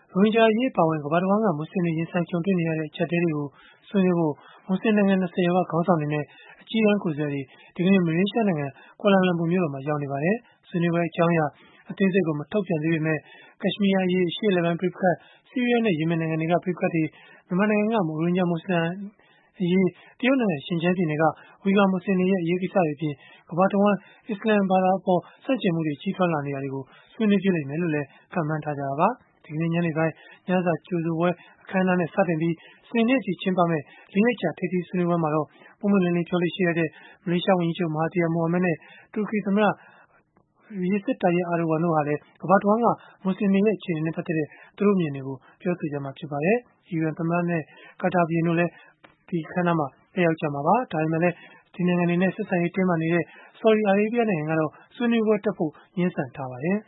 ရိုဟင်ဂျာအရေးအပါအဝင် ကမ္ဘာတဝန်းက မွတ်ဆလင်တွေ ရင်ဆိုင်ကြုံတွေ့နေရတဲ့ အကျပ်အတည်းတွေကို ဆွေးနွေးဖို့ မွတ်ဆလင်နိုင်ငံ 20 ကျော်က ခေါင်းဆောင်တွေနဲ့ အကြီးတန်းကိုယ်စားလှယ်တွေ ဒီကနေ့ မလေးရှားနိုင်ငံ ကွာလာလမ်ပူမြို့တော်မှာ ရောက်နေပါတယ်။ ဆွေးနွေးပွဲ အကြောင်းအရာ အသေးစိတ်ကို မထုတ်ပြန်သေးပေမဲ့ ကက်ရှ်မီးယားအရေး၊ အရှေ့အလယ်ပိုင်း ပဋိပက္ခ၊ ဆီးရီးယားနဲ့ ယီမင်နိုင်ငံတွေက ပဋိပက္ခတွေ၊ မြန်မာနိုင်ငံက ရိုဟင်ဂျာမွတ်ဆလင်အရေး၊ တရုတ်နိုင်ငံ ရှင်ကျန်းပြည်နယ်က ဝီဂါမွတ်ဆလင်တွေရဲ့ အရေးကိစ္စတွေအပြင် ကမ္ဘာတဝန်း အစ္စလာမ်ဘာသာအပေါ် ဆန့်ကျင်မှုတွေ ကြီးထွားလာနေတာတွေကို ဆွေးနွေးဖြစ်လိမ့်မယ်လို့လည်း ခန့်မှန်းထားကြတာပါ။ ဒီကနေ့ ညနေပိုင်း ညစာကြိုဆိုပွဲ အခမ်းအနားနဲ့ စတင်ပြီး စနေနေ့အထိ ကျင်းပမယ့် ၄ ရက်ကြာ ထိပ်သီးဆွေးနွေးပွဲမှာတော့ ပွင့်ပွင့်လင်းလင်း ပြောလေ့ရှိတတ်တဲ့ မလေးရှားဝန်ကြီးချုပ် Mahathir Mohamad နဲ့ တူရကီသမ္မတ Recep Tayyip Erdogan တို့ဟာလည်း ကမ္ဘာတဝန်းက မွတ်ဆလင်တွေရဲ့ အခြေအနေနဲ့ ပတ်သက်တဲ့ သူတို့အမြင်တွေကို ပြောဆိုကြမှာ ဖြစ်ပါတယ်။ အီရန်သမ္မတနဲ့ ကာတာဘုရင်တို့လည်း အခမ်းအနားမှာ တက်ရောက်ကြမှာပါ။ ဒါပေမဲ့လည်း ဒီနိုင်ငံတွေနဲ့ ဆက်ဆံရေးတင်းမာနေတဲ့ ဆော်ဒီအာရေးဗီးယားနိုင်ငံကတော့ ဆွေးနွေးပွဲတက်ဖို့ ငြင်းဆန်ထားပါတယ်